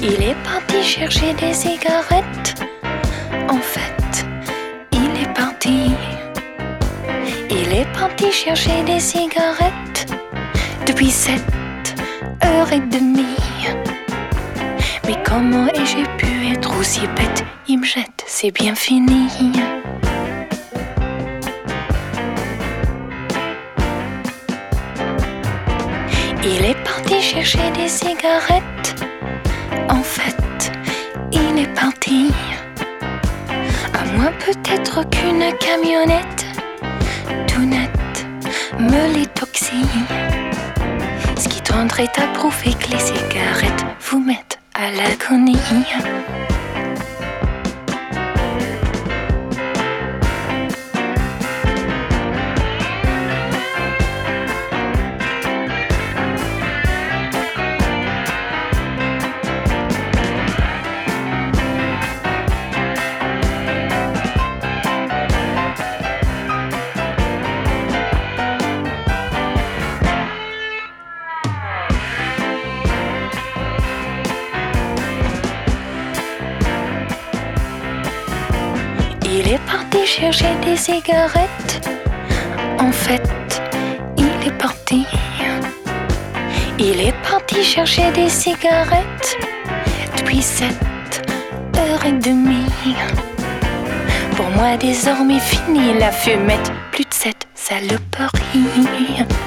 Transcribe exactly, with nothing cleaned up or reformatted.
Il est parti chercher des cigarettes. En fait, il est parti. Il est parti chercher des cigarettes depuis sept heures et demie. Mais comment ai-je pu être aussi bête? Il me jette, c'est bien fini. Il est parti chercher des cigarettes. En fait, il est parti. À moins peut-être qu'une camionnette tout net me les toxie. Ce qui tendrait à prouver que les cigarettes vous mettent à l'agonie. Il est parti chercher des cigarettes. En fait, il est parti. Il est parti chercher des cigarettes depuis sept heures et demie. Pour moi désormais fini la fumette. Plus de cette saloperie.